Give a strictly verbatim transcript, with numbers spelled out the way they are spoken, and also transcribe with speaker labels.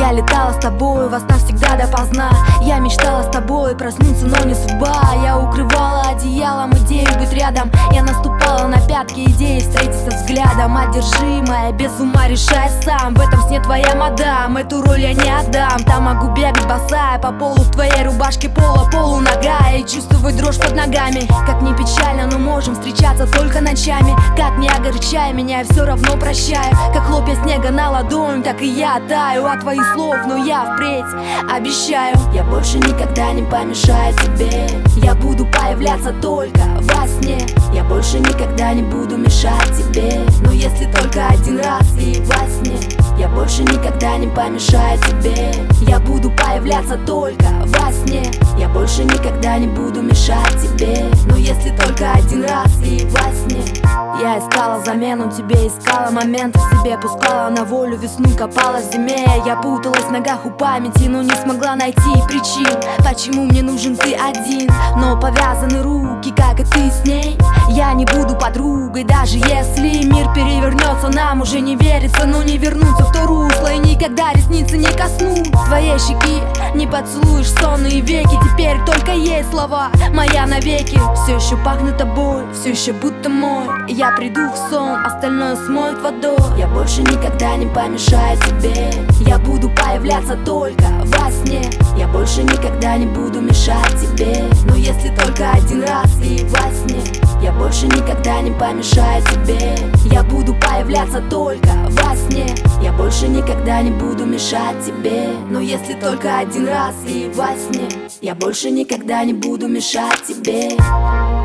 Speaker 1: Я летала с тобой во снах всегда допоздна. Я мечтала с тобой проснуться, но не судьба. Я укрывала одеялом идею быть рядом. Я наступала на пятки идеи встретиться взглядом. Одержимая, без ума решай сам. В этом сне твоя мадам, эту роль я не отдам. Там могу бегать босая по полу в твоей рубашке пола, полу нога, и чувствовать дрожь под ногами. Как не печально, но можем встречаться только ночами. Как не огорчай меня, я все равно прощаю. Как хлопья снега на ладонь, так и я таю от твоих слов, но я впредь обещаю, я больше никогда не помешаю тебе. Я буду появляться только во сне. Я больше никогда не буду мешать тебе, но если только один раз и во сне. Я больше никогда не помешаю тебе. Я буду появляться только во сне. Я больше никогда не буду мешать тебе, но если только один раз и во сне. Я искала замену тебе, искала моменты в себе, пускала на волю весну, копала в зиме. Я путалась в ногах у памяти, но не смогла найти причин, почему мне нужен ты один. Но повязаны руки, как и ты с ней. Я не буду подругой, даже если мир перевернется. Нам уже не верится, но не вернуться в то русло. И никогда ресницы не коснут твоей щеки, не поцелуешь сонные веки. Теперь только есть слова, моя навеки. Все еще пахнет тобой, все еще будто мой. Я приду в сон, остальное смоет водой. Я больше никогда не помешаю тебе. Я буду появляться только во сне. Я больше никогда не буду мешать тебе, но если только один раз и во сне. Я больше никогда не помешаю тебе. Я буду появляться только во сне. Я больше никогда не буду мешать тебе, но если только один раз и во сне. Я больше никогда не буду мешать тебе.